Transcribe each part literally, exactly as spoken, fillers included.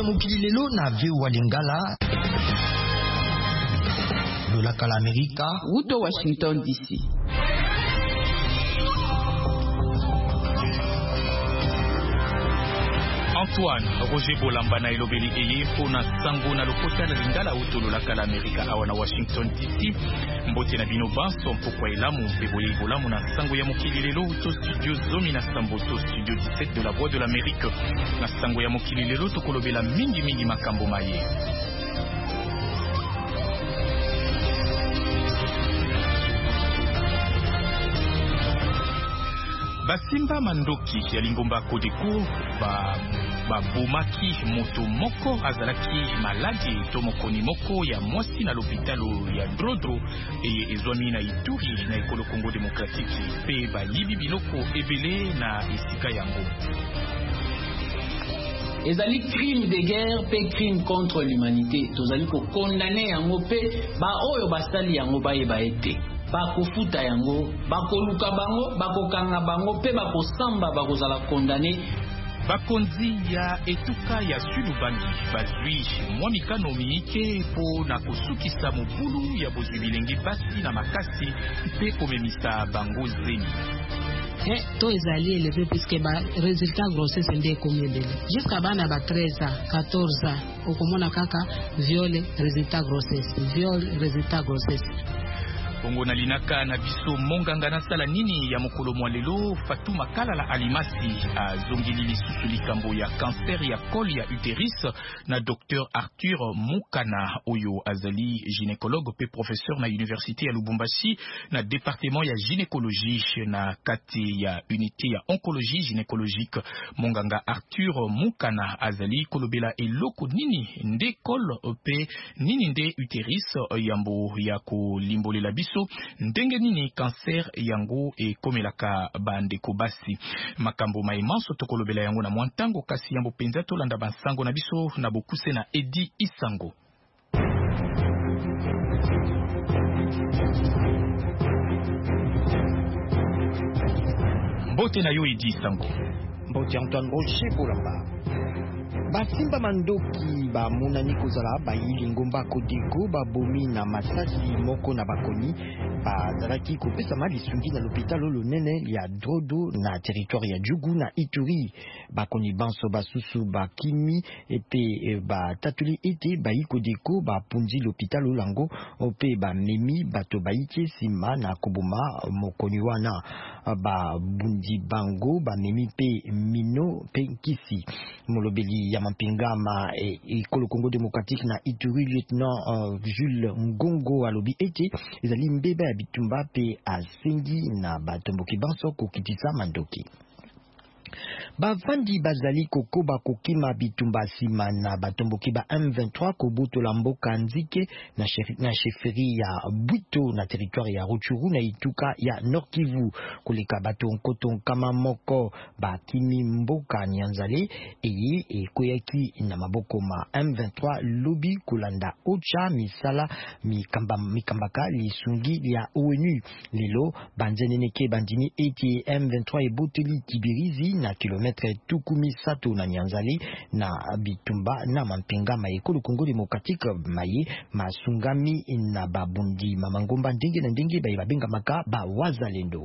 ya mokili lelo na Veo Lingala lolaka la Amerika Uto Washington D C. Antoine Roger Bolamba na elobeli eye pona sango na lokota na Lingala uto lolaka la Amerika awa na Washington D C. Mbote na bino banso mpokwa elamu peboye bolamu na sango ya mokili lelo uto studio zomi na samboto studio dix-sept de la Voix de l'Amérique. Na sango ya mokili lelo tokolobela mingi mingi makambo maye. Basimba mandoki ya lingomba Kodeko ba babomaki moto moko azalaki maladi to mokoni moko ya mwasi na lopitalo ya Drodro e ezwami na Ituri na ekolo Congo Démocratique pe balibi biloko ebele na esika yango. Ezali crime de guerre pe crime contre l'humanité. Tozali ko condamner yango pe ba oyo basali yango bayeba ete bakofuta yango, bakoluka bango, bakokanga bango, pe bakosamba bakozala condamné. Bakonzi ya etuka ya Sulubangi bazwi mwa mikano miike po na kosukisa mobulu ya bozwi bilenge basi na makasi pe komemisa bango zeni. Eh, to ezali élevé puisque ba résultat grossesse ndé komedele. Jusqu'à bana ba treize ans, quatorze ans, okomona kaka viol résultat grossesse, viol résultat grossesse. Bongo na linaka na biso monganga na sala nini ya mokolo mwalelo Fatuma Kala la Alimasi a zongili lisusu likambo ya cancer ya col ya uterus na docteur Arthur Mukana oyo azali gynécologue pe professeur na université ya Lubumbashi na département ya gynécologie na kati ya unité ya oncologie gynécologique. Monganga Arthur Mukana azali kolobela eloko nini nde col pe nini nde uterus yambo ya kolimbolela biso ndenge nini cancer yango e komelaka bandeko basi. Makambo maimanso tokolobela yango na mwantango kasi yambo penza tolanda bansango na biso na bokuse na Edi Isango. Mbote na yo Edi Isango. Mbote Antoine Rocher Bolamba. Basimba mandoki ba monani kozala ba ilingomba Kodeko ba bomi na masasi moko na bakoni ba zalaki kopesa mali sungi na l'hôpital lonene ya Drodo na territoire ya Djugu na Ituri. Bakoni banso basusu ba kimi ete ba tatuli ete ba Kodeko ba punzi l'hôpital lango ope ba memi bato ba ike sima na koboma mokoni wana ba bundi bango ba memi pe mino pe kisi molobeli ya mampingama e, e kolo Congo Démocratique na Ituri lieutenant uh, Jules Ngongo alobi ete ezali mbeba ya bitumba pe asengi na batomboki banso kokitisa mandoki. Bavandi bazali kokoba kokima bitumba sima na batomboki ba M vingt-trois kobuto la mboka nzike na, na sheferi ya Bwito na territoire ya Rutshuru na ituka ya Nord Kivu koleka bato nkoto kama moko bakimi mboka Nyanzale eye ekoyaki na maboko ma M vingt-trois lobi kolanda ocha misala mikamba mikambaka lisungi ya O N U lelo banzeneneke bandini eti M vingt-trois eboteli Kibirizi na kilometre tukumi sato na Nyanzale na bitumba na mampinga maekolo Congo Démocratique maye masungami na babundi mamangomba ndenge na ndenge babenga maka ba wazalendo.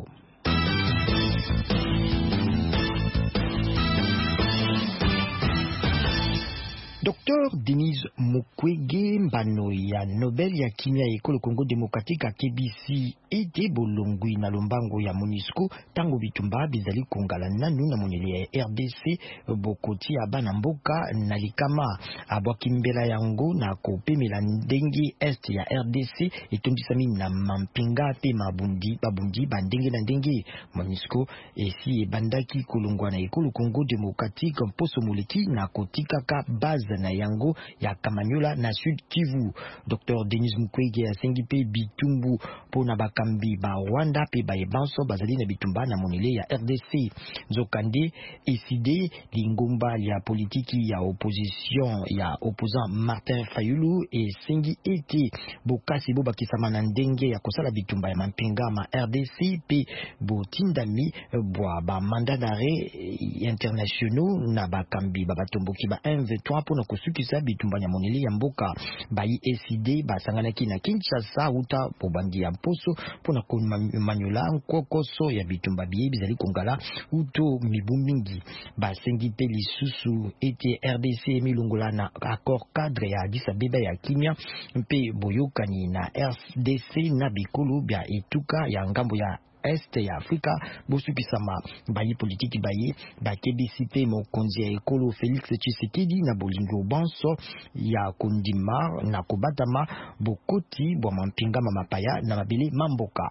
Docteur Denis Mukwege mbano ya Nobel ya kimia ekolo Congo Démocratique a K B C ete bolongwi na lombango ya MONUSCO tango bitumba bizali kongala nanu na moneli ya R D C bokoti ya bana mboka na likama abwaki mbela yango na kopemela ndenge est ya R D C etondisami na mampinga pe mabundi babundi bandenge na ndenge. MONUSCO esi ebandaki kolongwa na ekolo Congo Démocratique mposo moleki na kotikaka base na yango ya Kamanyola na Sud Kivu. Docteur Denis Mukwege asengi pe bitumbu pona bakambi ba Rwanda pe ba ebanso bazali na bitumba na monele ya R D C. Nzokande eside lingomba ya politiki ya opposition ya opposant Martin Fayulu esengi ete bokasi bo bakisama na ndenge ya kosala bitumba ya mampinga ma R D C pe botindami bwa ba mandat d'arrêt internationaux na bakambi ba batomboki ba M vingt-trois pona bosukisa bitumba ya moneli ya mboka bayi S I D basanganaki na Kinshasa uta pobandi ya mposo pona komanyola nkokoso ya bitumba biye bizali kongala uto mibu mingi basengi pe lisusu ete R D C milongola na accord cadre ya Addis Abeba ya kimia mpe boyokani na R D C na bikolo bya etuka ya ngambo ya Este ya Afrika bosukisama bayi politiki baye bakebisi pe mokonzi ya ekolo Felix Tshisekedi na bolingo banso ya kondima na kobatama bokoti bwa mampingama mapaya na mabele mamboka.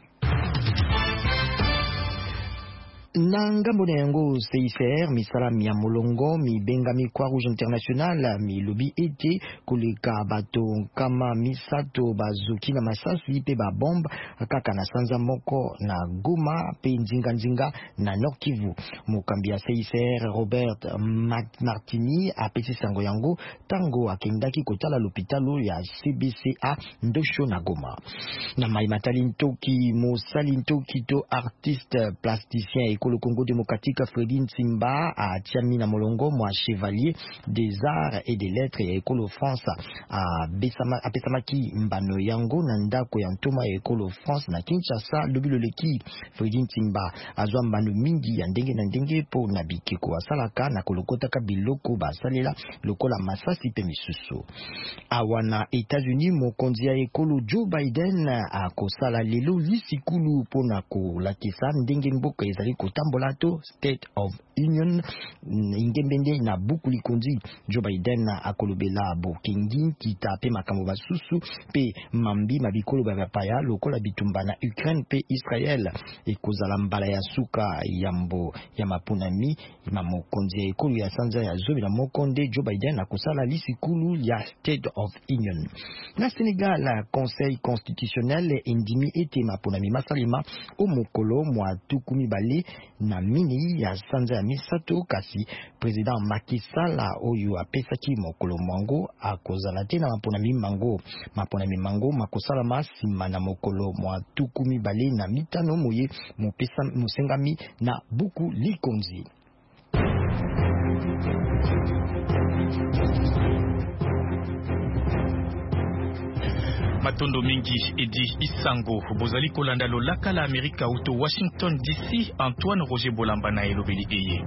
Na ngambo na yango C I C R misala ya molongo mibenga mi Croix Rouge International mi lobi ete koleka bato kama misato bazuki na masasi pe ba bombe kaka na sanza moko na Goma pe nzinga nzinga na Nord Kivu. Mokambi ya C I C R Robert Martini apesi sango yango tango akendaki kotala l'hôpital ya C B C A Ndosho na Goma. Na mai matali ntoki mosali ntoki to artiste plasticien le Congo démocratique Fredy Nsimba a tiami na molongo mwa chevalier des arts et des lettres ya ekolo France a besama a pesamaki mbano yango na ndako ya ntoma ya ekolo France na Kinshasa lobilo leki. Fredy Nsimba azwa mbano mingi ya ndenge na ndenge po na bikeko asalaka na kolokotaka biloko basalela lokola masasi pe misusu. Awana États-Unis mokonzi ya ekolo Joe Biden a kosala lelo lisikulu po na kolakisa ndenge mboka ezali tambola to State of Union ingembende na buku likonzi. Joe Biden akolobela bokengi kita pe makambo basusu pe mambi mabikolo bapaya lokola bitumba na Ukraine pe Israel ekozala mbala ya suka yambo ya mapunami mamokonzi ya ekolo ya sanza ya zobe na mokonde. Joe Biden akosala lisikulu ya State of Union. Na Senegal Conseil constitutionnel indimi ete mapunami masalima o mokolo mwa tukumi bale na mini ya sanza ya misato kasi president Macky Sall oyo apesaki mokolo mwango akozala te na maponami mango maponami mango makosala masima na mokolo mwa tukumi bale na mitano moye mopesa musengami na buku likonzi. Matondo mingi edi isango bozali kolanda lolaka la Amerika uto Washington D C. Antoine Roger Bolamba na elobeli eye.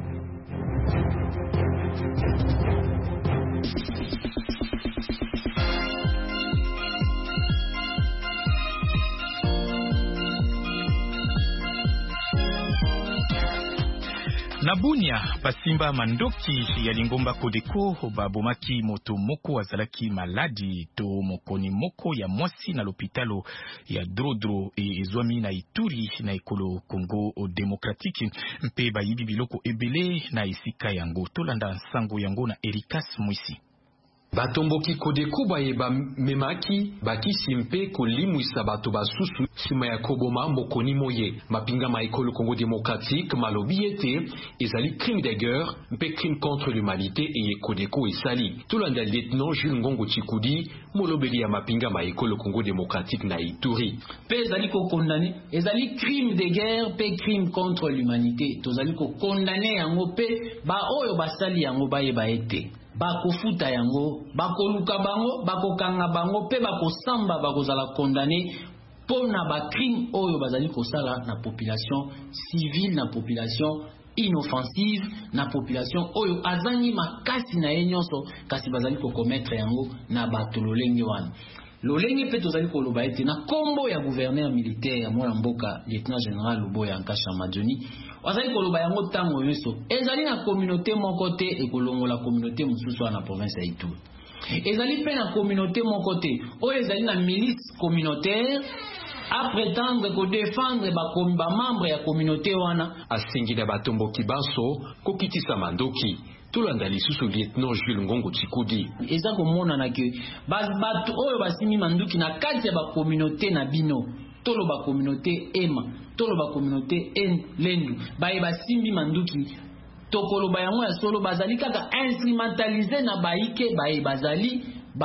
Na Bunia basimba mandoki ya lingomba kodeko babomaki moto moko azalaki maladi to mokoni moko ya mwasi na lopitalo ya Drodro e ezwami na Ituri na ekolo Congo Démocratique mpe bayibi biloko ebele na esika yango. Tolanda sango yango na Erikas Mwisi. Batomboki kodeko bayeba memaki bakisi mpe kolimwisa bato basusu sima ya koboma mokoni moye mapinga ma ekolo Congo démocratique malobi ete ezali crime de guerre mpe crime contre l'humanité et kodeko esali. Tolanda lieutenant Jules Ngongo Chikudi molobeli ya mapinga ma ekolo Congo démocratique na Ituri. Pe ezali ko condamné ezali crime de guerre pe crime contre l'humanité. Tozali ko condamné yango pe ba oyo basali yango bayeba ete bakofuta yango bakoluka bango bakokanga bango pe bakosamba bakozala condamné pona ba crime oyo bazali kosala na population civile na population inoffensive na population oyo azangi makasi na ye nyonso kasi bazali ko commettre yango na bato lolenge wana. Lolenge pe tozali koloba ete na kombo ya gouverneur militaire ya mwana mboka lieutenant général Luboya Nkasha Madjoni wazali koloba yango tango nyonso ezali na communauté moko te ekolongola communauté mosusu na province ya Ituri. Ezali pe na communauté moko te oyo ezali na milice communautaire a prétendre ko défendre ba komba membre ya communauté wana asengi na batomboki baso kokitisa mandoki. Tolanda lisusu lieutenant Jules Ngongo Chikudi. Eza komona na ke bato oyo basimi manduki na kati ya ba communauté na bino tolo ba communauté ema tolo ba communauté en lendu baye basimbi manduki tokolo bayango ya solo bazali kaka instrumentaliser na baike baye bazali ba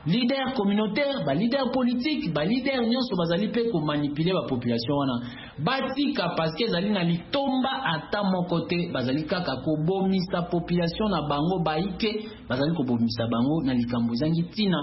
leader communautaire, ba leader politique, ba leader nyonso bazali pe ko manipuler ba population wana. Batika parce que zali na litomba ata moko te, bazali kaka ko bomisa population na bango baike, bazali ko bomisa bango na likambo zangi tina.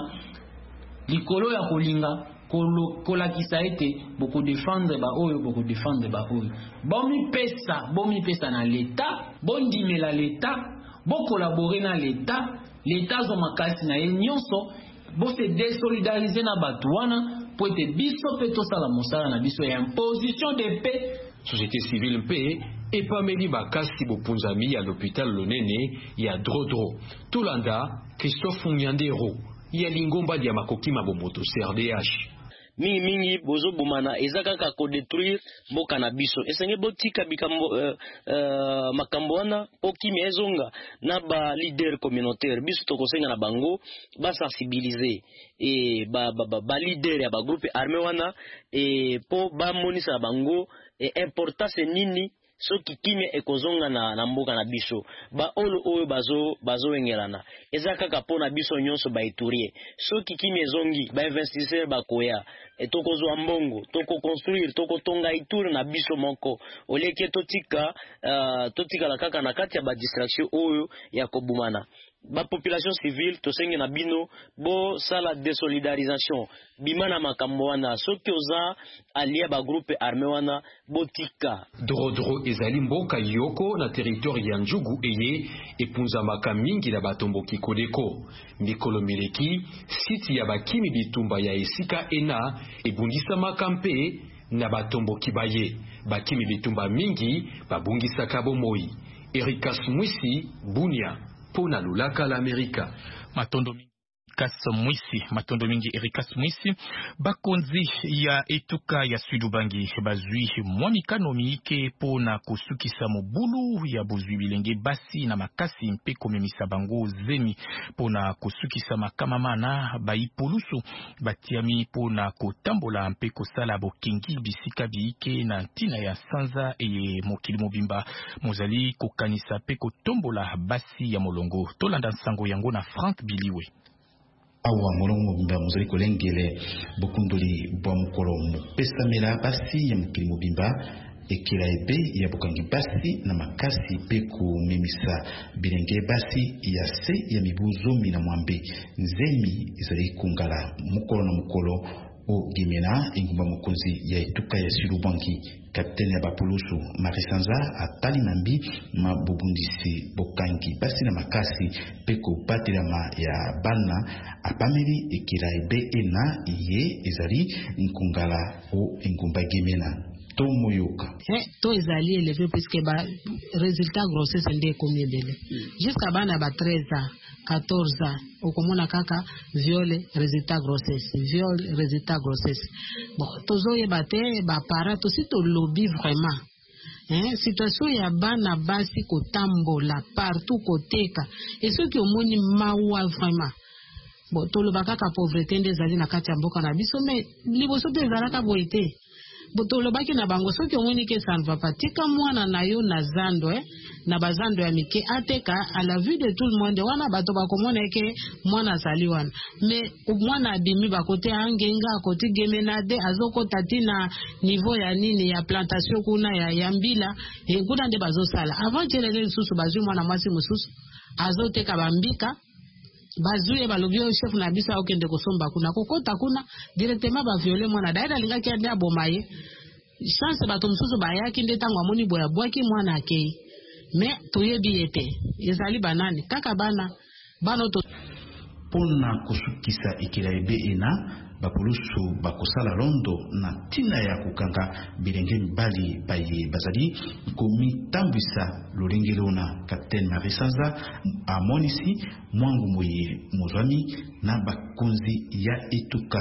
Likolo ya kolinga kola kisaete boko défendre ba oyo boko défendre ba oyo. Bomi pesa, bomi pesa na l'état, bondi mela l'état, bo collaborer na l'état, l'état zo makasi na nyonso, bo se désolidariser na batouana pour être biso pe to sala mosala na biso ya imposition de paix. Société civile paix et Pameli Bakasi Bopunzami à l'hôpital Lonene ya Drodro. Tolanda Christophe Nyandero ya Lingomba dia makoki mabomoto C R D H. mingi mingi bozo bomana ezaka ka ko détruire mboka na biso esenge botika bikambo uh, uh, makambo wana okimi ezonga na ba leader communautaire biso tokosenga na bango ba sensibiliser et ba ba, ba, ba leader ya ba groupe armé wana et po ba monisa bango et importance nini soki kimia ekozonga na, na mboka na biso ba olo oyo bazo bazo engelana ezaka kapona biso nyonso ba iturie soki kimia ezongi ba investisseur bakoya etokozwa mbongo toko construire toko tonga ituri na biso moko oleke totika uh, totika la kaka na kati ya ba distraction oyo ya kobumana ba population civile tosenge na bino bo sala désolidarisation bimana makambo wana soki oza alia ba groupe armé wana botika Drodro ezali mboka yoko na territoire ya Njugu eye epunza maka mingi na batomboki kodeko mikolo mileki siti ya bakimi bitumba ya esika ena ebundisa makampe na batomboki baye bakimi bitumba mingi babungisa kabo moi Erikas Mwisi Bunia pona lulaka la Amerika matondo mingi Erikas Mwisi matondo mingi Erikas Mwisi bakonzi ya etuka ya Sudubangi bazwi Monica Nomike pona kosukisa mobulu ya bozwi bilenge basi na makasi mpe komemisa bango zemi pona kosukisa makamamana baipolusu batiami pona kotambola mpe kosala bokengi bisika biike na ntina ya sanza eye mokili mobimba mozali kokanisa mpe kotombola basi ya molongo tolanda nsango yango na Frank Biliwe. Awa molongo mobimba mozali kolengele bokundoli bwa mukolo mopesamela basi ya mokili mobimba ekela ebe ya bokangi basi na makasi pe komemisa bilenge basi ya se ya mibu zomi na mwambe nzemi ezali kongala mukolo na mukolo o Gimena ingumba mokonzi ya etuka ya Sudubangi kapiteni ya bapulusu Marisanza atali nambi mabubundisi bokangi basi na makasi pe kobatilama ya bana apameli ekila ebe ena iye ezali nkongala o ingumba Gimena to moyoka eh to ezali élevé puisque ba résultat grossesse ndé combien délai jusqu'à bana ba treize ans quatorze ans okomona kaka viole résultat grossesse viole résultat grossesse bon tozoye bate ba para to si to lobby vraiment hein situation ya bana basi kotambola partout koteka et ceux qui omoni mawa vraiment bon to lobaka ka pauvreté ndezali na kati ya mboka na biso mais liboso te ezalaka boite botolo baki na bango soki omoni ke ça ne va pas tika mwana na yo na zando eh na bazando ya mike ateka à la vue de tout le monde wana bato bakomona ke mwana zali wana mais mwana abimi bakote angenga koti Gemenade azokota tina niveau ya nini ya plantation kuna ya yambila e kuna nde bazosala avant que les susu bazui mwana mwasi mususu azoteka bambika bazuye balobi o chef na biso okende kosomba kuna kokota kuna directement ba violer mwana daida lingaki ande abomaye chance bato mususu bayaki nde tango amoni boya bwaki mwana akei mais toyebi ete ezali banani kaka bana bana to pona kusukisa ekila ebe ena bapulusu bakosala londo na tina ya kukanga bilenge mibali baye bazali komitambwisa lolengelo Capitaine Marisanza amonisi mwangu moye mozwami na bakonzi ya etuka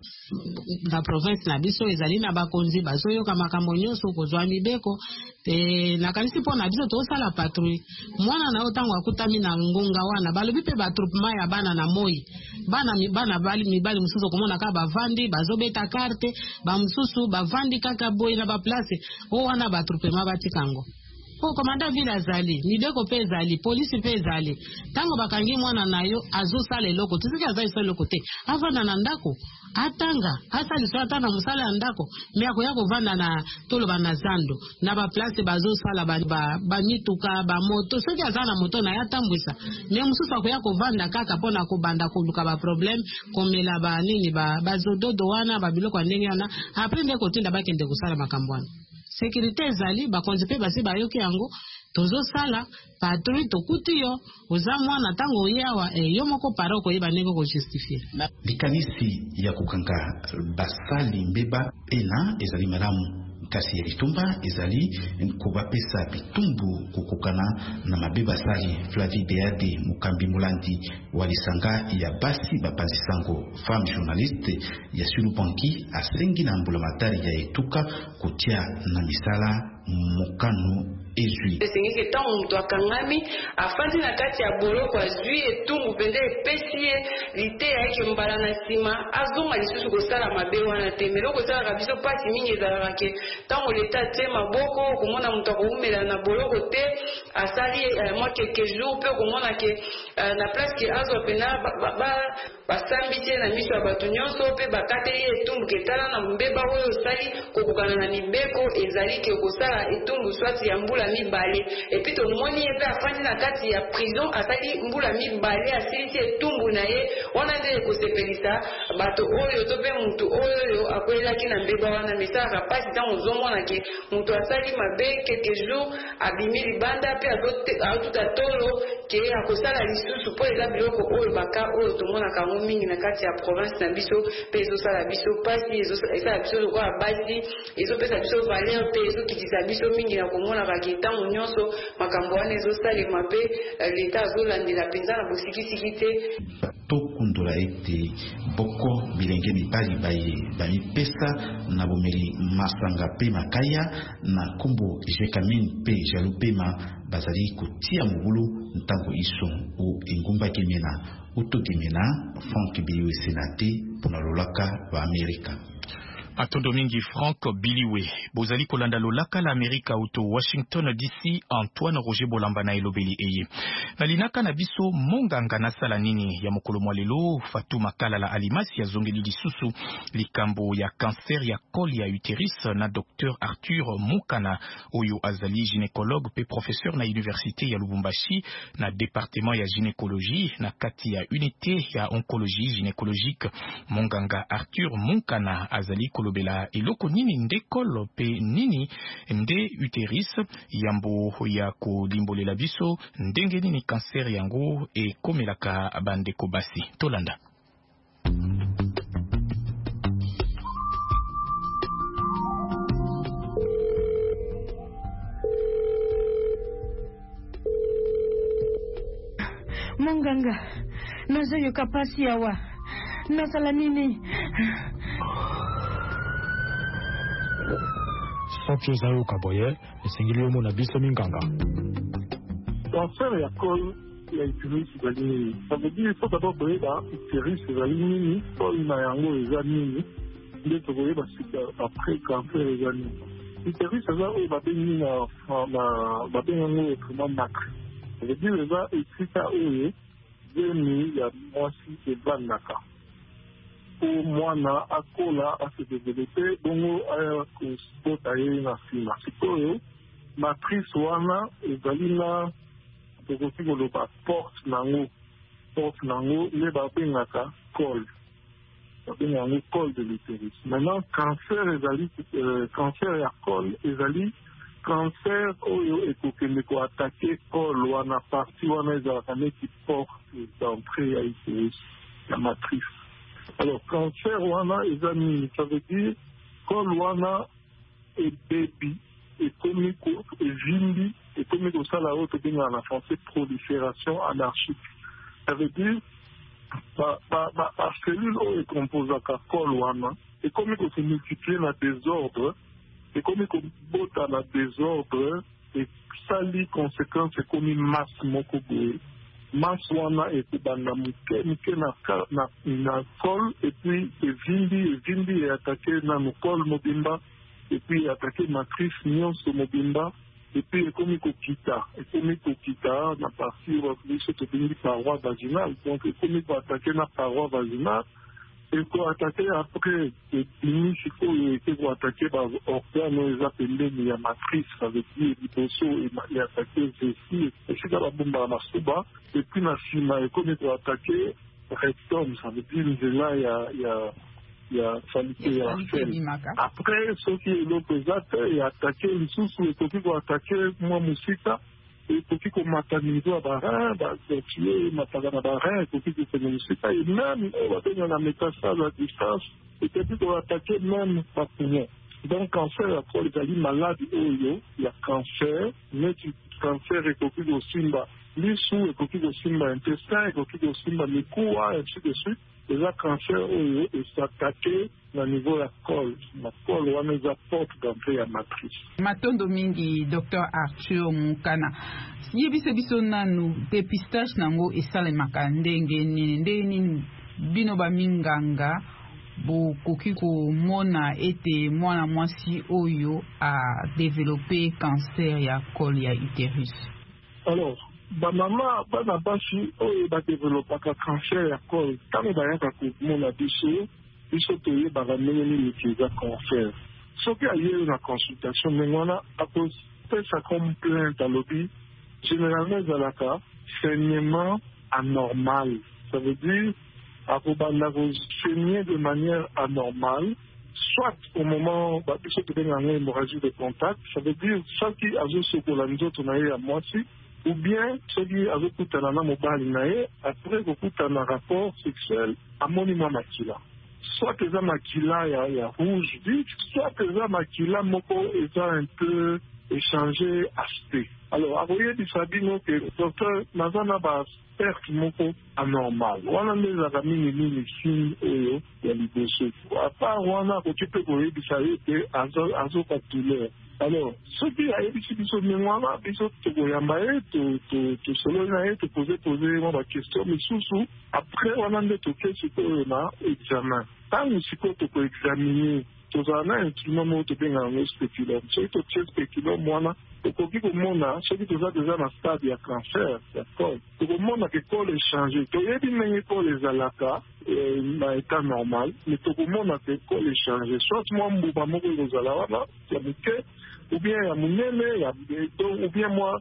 na province na biso ezali na bakonzi bazoyoka makambo nyonso kozwa mibeko te na kanisi po na biso tosala patrouille mwana na otango akutami na ngonga wana balobi pe batroupement ya bana na moi bana bana bali mibali mususu komona ka bavandi bazobeta carte ba mususu bavandi kaka boy na ba place o wana batroupement batikango po komanda vile azali mideko pe ezali polisi pe ezali tango bakangi mwana na yo azosala eloko tisiki azali sala eloko te avanda na ndako atanga asaliso ata na mosala ya ndako me akoya kovanda na toloba na zando na baplace bazosala bamituka bamoto soki aza na moto na ye atambwisa me mosusu akoya kovanda kaka mpona kobanda koluka baproblème komela banini bazododo wana babiloko ya ndenge wana apres nde kotinda bakende kosala makambo wana sécurité ezali bakonzi mpe basi bayoki yango tozosala patrouille tokuti yo oza mwana ntango oyawa e, yo moko para okoyeba ndenge okojustifie likanisi ya kokanga basali mbeba ena ezali malamu kasi ya bitumba ezali kobapesa bitumbu kokokana na mabe basali. Flavie Beade Mukambi Mulandi wa lisanga ya basi bapanzi sango femme journaliste ya Sulubanki asengi na mbulamatari ya etuka kotia na misala mokano ezui esengeke ntango moto akangami afandi na kati ya boloko azwi etumbu mpenza epesi ye liteya yake mbala na nsima azonga lisusu kosala mabe wana te meloko esalaka biso mpasi mingi ezalaka ke ntango leta te maboko okomona moto akoumela na boloko te asali mwa kelke jour mpe okomona ke na place ke azwa mpena basambi te na miso ya bato nyonso mpe bakateli ye etumbu ketala na mbeba oyo osali kokokana na mibeko ezali ke okosala etumbu swati ya mbula mibale epi tomoni ye mpe afandi na kati ya prison asali mbula mibale asilisi etumbu na ye wana nde ekosepelisa bato oyo to mpe mutu oyo akwelelaki na mbeba wana mesalaka mpasi ntango ozomona ke mutu asali mabe kelke jour abimi libanda mpe aotuta tolo ke akosala lisusu mpo eza biloko oyo baka oyo tomonaka yango mingi na kati ya province na biso mpe ezosala biso mpasi ezosala biso lokola basi ezopesa biso valeur mpe ezokitisa biso mingi na komonaka ke ntango nyonso makambo wana ezosalema mpe leta azolandela mpenza na bosikisiki te tokundola ete boko bilenge mibali baye bamipesa na bomeli masanga mpe makaya na nkombo Jekamin mpe Jalupema bazali kotia mobulu ntango iso o engumba Gemena uto Gemena Frank Biliwe Senate mpona lolaka wa Amerika. Atondo mingi Frank Biliwe bozali kolanda lolaka la Amerika uto Washington D C. Antoine Roger Bolamba na elobeli eye na linaka na biso monganga na sala nini ya mokolo mwalelo Fatou Makala la Alimasi ya zongeli lisusu likambo ya cancer ya col ya uterus na Docteur Arthur Mukana oyo azali gynécologue pe professeur na université ya Lubumbashi na département ya gynécologie na kati ya unité ya oncologie gynécologique. Monganga Arthur Mukana azali kolobela eloko nini ndekolo pe nini nde uterus yambo ya kolimbolela biso ndenge nini cancer yango e komelaka bandeko basi tolanda. Monganga nazoyo kapasi yawa nasala nini soki ozayo kaboye esengeli yo mona biso minganga cancer ya col ya uterus ezali nini ça veut dire faut d'abord koyeba uterus ezali nini col na yango eza nini nde tokoyeba sika après cancer eza nini uterus eza oyo babengi na babengi yango autrement matrice ça veut dire eza esika oyo zemi ya mwasi evandaka po mwana akola asedevelope bongo aya kosota ye na nsima sikoyo matrice wana ezali na tokoki koloba porte nango porte nango nde babengaka col babenga yango col de l'utérus. Maintenant cancer ezali cancer ya col ezali cancer oyo ekokende koatake col wana partie wana ezalaka neti porte d'entrée ya utérus ya matrice. Alors cancer wana eza nini, ça veut dire col wana ebebi ekomi ko evimbi ekomi kosala oyo tobengaka na français prolifération anarchique. Ça veut dire bacellule oyo ekomposaka col wana ekomi kose multiplier na désordre, ekomi kobota na désordre esali conséquence ekomi masse moko boye. Masse wana ekobanda moke moke na na col epuis evimbi evimbi eatake nano col mobimba epuis eatake matrice nyonso mobimba et puis ekomi kokita ekomi kokita na partie biso tobengi paroi vaginale, donc ekomi koattaquer na paroi vaginale et koattaquer après ebimi sikoyo ete koattaquer baorgane oyo eza pembeni ya matrice, ça veut dire liboso eattaquer vessie esika babombaka masuba, et puis na nsima ekomi koattaquer rectum, ça veut dire nzela ya ya ya qualité ya sel. Après soki eloko eza te eattaquer lisusu ekoki koattaquer mwa mosika ekoki komata niveau ya barein batie mataka na barein ekoki kokende mosika et même oyo babenga na métastase à distance ekoki koattaquer même bapoumon. Donc cancer ya col ezali maladi oyo ya cancer, neti cancer ekoki kosimba lisu, ekoki kosimba intestin, ekoki kosimba mikuwa, ainsi de suite. Eza cancer oyo esatake na niveau ya col, na col wana eza porte d'entrée ya matrice. Matondo mingi Docteur Arthur Mukana, yebisa biso nanu dépistage nango esalemaka ndenge nini ndenge nini bino baminganga bokoki komona ete mwana mwasi oyo a développé cancer ya col ya utérus? Alors bamama bana basi oyo badevelopaka cancer ya col ntango bayaka komona biso biso toyebaka ndenge nini eza cancer. Soki ayei na consultation ndenge wana akopesa comme plainte alobi généralement ezalaka saignement anormal, ça veut dire akobanda kosaigner de manière anormale, soit au moment biso tobengaka hémorragie de contact, ça veut dire soki azosokola nzoto na ye ya mwasi, ou bien soki azokutana na mobali na ye après kokutana rapport sexuel amoni mwa makila, soit eza makila ya, ya rouge vif, soit eza makila moko eza un peu échangé aspect. Alors akoyebisa bino ke docteur naza na baperte moko anormal wana nde ezalaka mingimingi signe oyo ya liboso. Apart wana akoki mpe koyebisa ye te azoka douleur. Alors soki ayebisi biso ndenge wana biso tokoyamba ye tosololi na ye topose pose mwa baquestion misusu, après wana nde toke sikoyo na examen. Ntango sikoyo tokoexamine tozala na instrument moko tobengaka yango spéculum. Soki totie spéculum wana tokoki komona soki toza deja na stade ya cancer ya col, tokomona ke col échange. Toyebi ndenge col ezalaka na état normal, mais tokomona ke col échange, soit mwa mbuba moko ekozala wana ya moke ou bien ya monene ya ou bien mwa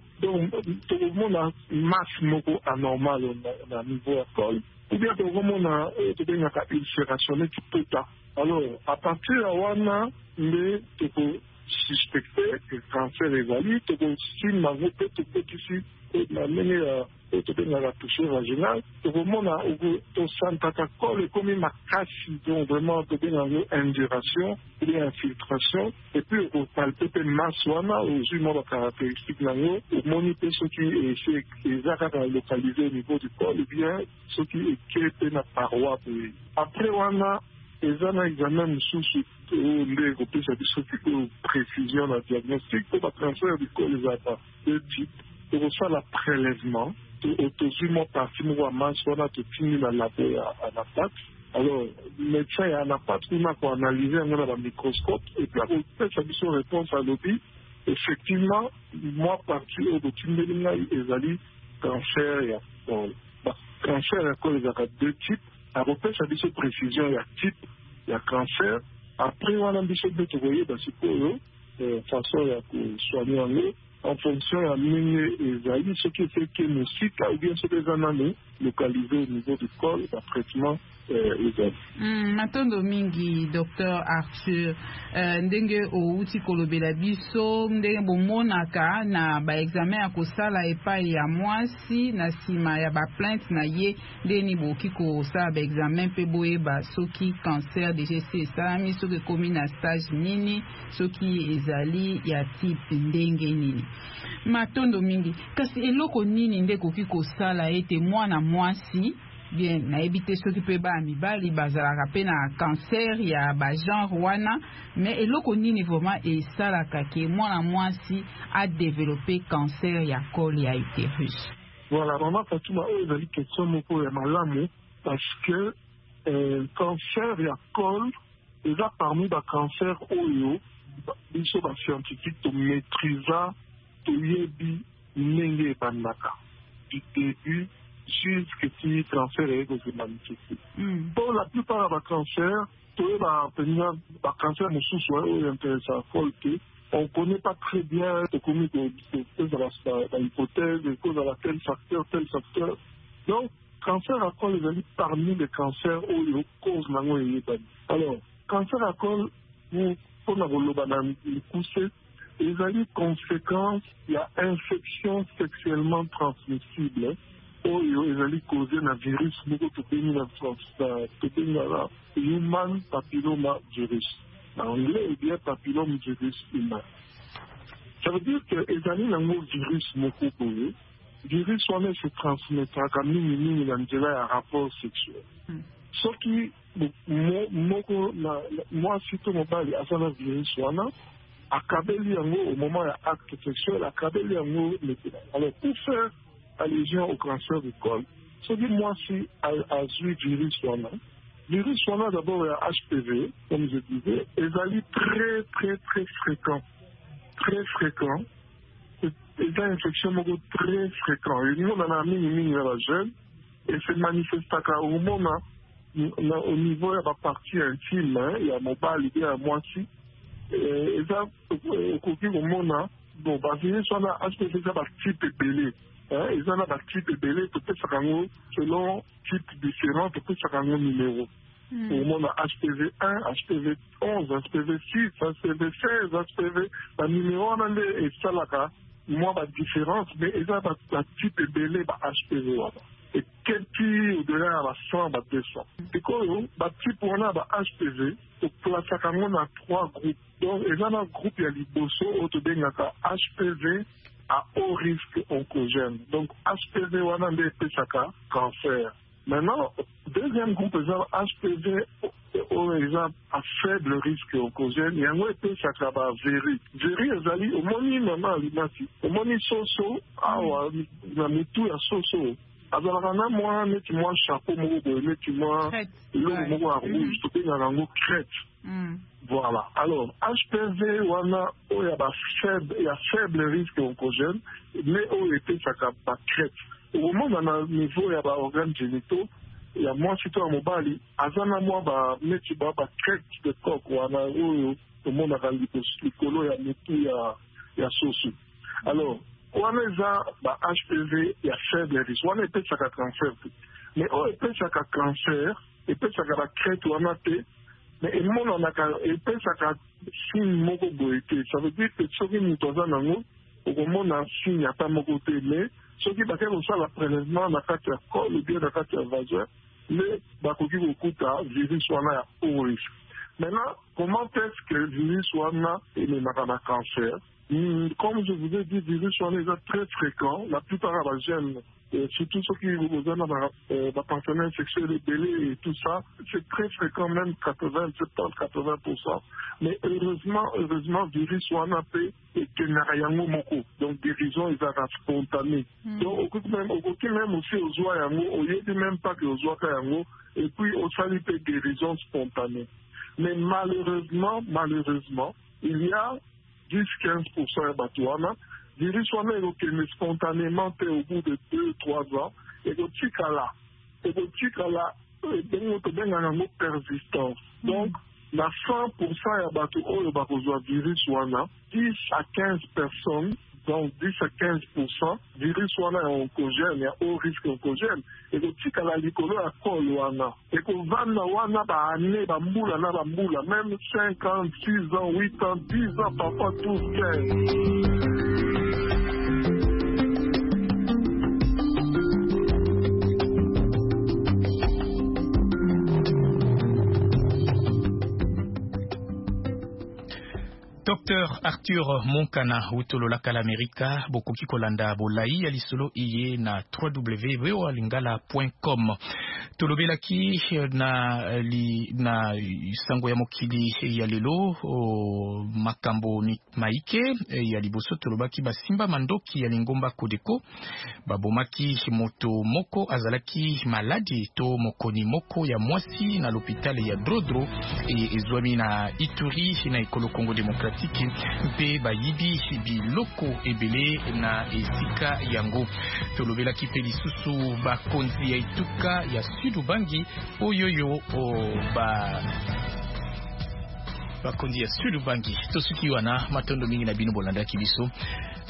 tokomona masse moko anormal na niveau ya col, ou bien tokomona tobengaka ulcération neti pota. Alors à partir ya wana nde toko suspecté que cancer ezali, tokosimba yango mpe tokotisi na ndenge ya oyo tobengaka touche vaginal, tokomona tosantaka col ekomi makasi, donc vraiment tobenga yango induration ou bien infiltration, et puis okopalpe mpe masse wana ozwi mwa bacaractéristique nango, omoni mpe soki eza kaka localisé au niveau du col ou bien soki eke mpe na paroi boye. Après wana eza na examen mosusu oyo nde ekopesa biso sikoyo précision na diagnostic. Po bacancer du col ezalaka deux types. Tokosala prélèvement, tozwi mwa parti moko ya masse wana totindi na labo ya anapate. Alors médecin ya anapate kuna koanalyse yango na bamicroscope et puis akopesa biso réponse alobi effectivement mwa parti oyo totindeli ngai ezali cancer ya col. Cancer ya col ezalaka deux types. Akopesa biso précision ya type ya cancer. Après wana biso nde tokoyeba sikoyo façon ya kosoigne yango en fonction ya ndenge ezali, soki eseke mosika ou bien soki eza nano localisé au niveau du col, ba traitement ezali. Matondo mingi Docteur Arthur, ndenge outi kolobela biso ndenge bomonaka na ba examen ya kosala epai ya mwasi na sima ya ba plainte na ye ndeni boki kosala ba examen pe boyeba soki cancer de G C esalami, soki ekomi na stage nini, soki ezali ya type ndenge nini. Matondo mingi, kasi eloko nini nde koki kosala ete mwana mwasi bien nayebi te soki mpe ba mibali bazalaka mpe na cancer ya bagenre wana, mais eloko nini vraiment esalaka ke mwana mwasi a développé cancer ya col ya utérus? Voilà, maman Fatuma, oyo ezali question moko ya malamu parce que euh, cancer ya col eza parmi ba cancer oyo biso ba scientifique to maîtrisa toyebi ndenge ebandaka du début jusqu'à ce que cancer est aux manifesté. Pour la plupart des cancers, toyeba penza ba cancer mosusu oyo intéressant folke. On ne connaît pas très bien le commis de l'hypothèse, de cause à laquelle facteur, tel facteur. Donc, cancer à col est parmi les cancers où il cause nango yebani. Alors, cancer à col, pour pour la pousser, il y a des conséquences, il y a infection sexuellement transmissible. Où il y a causé un virus, beaucoup de pays dans le human papilloma virus. En anglais, il y a papillome virus humain. Ça veut dire que les amis n'ont pas virus beaucoup pour eux. Virus, on se transmettra comme mini dans un rapport sexuel. Ce qui, moi, si tout le monde a un virus, on a accabé au moment de l'acte sexuel, accabé alors pour faire allusion au cancer du col, ce qui, moi, si a eu virus, on a. Virus, on a d'abord un H P V, comme je disais, et ça est très, très, très fréquent. Très fréquent. Et c'est une infection très fréquente. Et nous, on a mis une mini la jeune, et c'est manifesté au moment, au niveau de la partie intime, il y a mon bas, il y a moitié. Et ça, au côté au moment, bon, bah, virus, on a H P V, ça va type épelé. Et ça, on a type épelé, peut-être selon type différent, peut-être ça un numéro. Mm. Au moment H P V un, H P V onze, H P V six, H P V seize, H P V, le numéro on a et ça là, moi la différence, mais il y a un type de belé H P V. Et quel type au-delà à cent, deux cents. Et quand le type on a H P V, on place ça on a trois groupes. Donc, il y a un groupe, il y a l'Iboso, auto H P V à haut risque oncogène. Donc, H P V, on a des cancer. Maintenant, deuxième groupe, H P V, à faible risque oncogène, il y a un peu ça qui va véri. Véri, c'est au moni maman, au moni soso, ah ouais, la moutou à soso. Alors, on a moi, mettez-moi chapeau, mettez-moi l'eau rouge, tout est dans la crête. Voilà. Alors, H P V, on a, il y a faible risque oncogène, mais on était ça qui va crête. Au moment où on a un niveau, il y a des organes génitaux, il y a moins si toi, mobile, à ce moment, il y a des crêtes de coq, ou on a au monde à l'icolo, il y a métou, il y a sauce. Alors, on a H P V, il y a faible risque. On a peut ça cancer. Mais on a peut ça cancer, et peut ça crête, ou on a peut mais le monde on a peut ça signe moko boité. Ça veut dire que ce qui nous donne en nous, au moment où on a signe, pas moko mais ce qui va faire le prélèvement dans la col ou bien dans la vagin, mais bakoki beaucoup de virus soit à haut risque. Maintenant, comment est-ce que le virus soit là et le cancer? Comme je vous ai dit, le virus soit déjà très fréquent. La plupart des jeunes, surtout ceux qui ont besoin d'un partenaire sexuel ébélé et tout ça, c'est très fréquent, même quatre-vingts, soixante-dix, quatre-vingts pour cent. Mais heureusement, heureusement, le virus soit là et qu'il n'y a rien de beaucoup. Donc, guérison, ils sont spontanés. Donc, au côté même, au côté même aussi aux oies, au lieu de même pas que aux oies, et puis au salut de guérison spontanée. Mais malheureusement, malheureusement, il y a dix à quinze pour cent de batouana. Le virus est spontanément au bout de deux à trois ans. Et le tika là, et le tika là, il y a une persistance. Donc, la cent pour cent de batouana, virus dix à quinze personnes, donc dix à quinze pour cent, virus est oncogène, il y a haut risque oncogène. Et le tika là, l'icolo à col wana. Et que vana wana ba année, ba mboula na ba mboula, même cinquante, six ans, huit ans, dix ans, parfois douze, quinze. Docteur Arthur Monkana utolola kala Amerika bokoki kolanda bolai ya lisolo iye na w w w point lingala point com. Tolobelaki na li na sango ya mokili ya lelo o makambo ni maike ya liboso tolobaki basimba mandoki ya lingomba Kodeko babomaki moto moko azalaki maladi to mokoni moko ya mwasi na l'hôpital ya Drodro e ezwami na Ituri na ekolo Congo Démocratique mpe bayibi biloko ebele na esika yango. Tolobelaki pe lisusu bakonzi ya etuka ya Sud Ubangi oyoyo o ba bakonzi ya Sud Ubangi tosuki wana matondo mingi na bino bolandaki biso.